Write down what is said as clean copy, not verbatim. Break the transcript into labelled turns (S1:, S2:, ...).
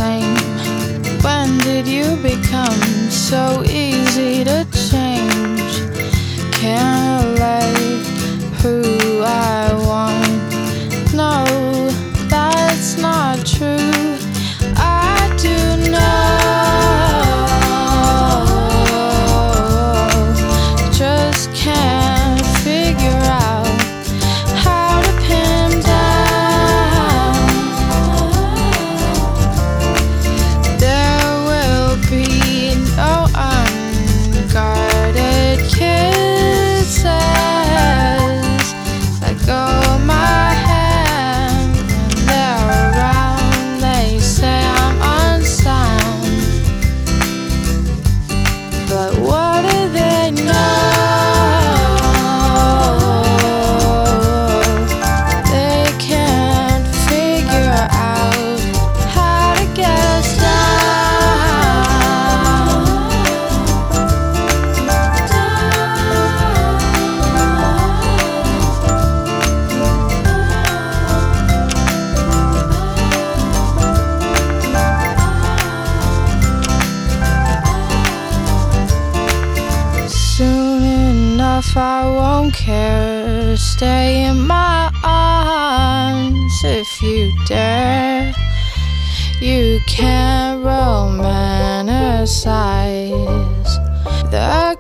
S1: same. When did you become so easy to change? Can't relate who I want. No, that's not true. I do know, just can't figure out how to pin down. There will be no unguarded kisses. Let go of my hand when they're around. They say I'm unsound, but what do they know? They can't figure out how to get us Soon enough I won't care. Stay in my arms if you dare. You can't romanticize the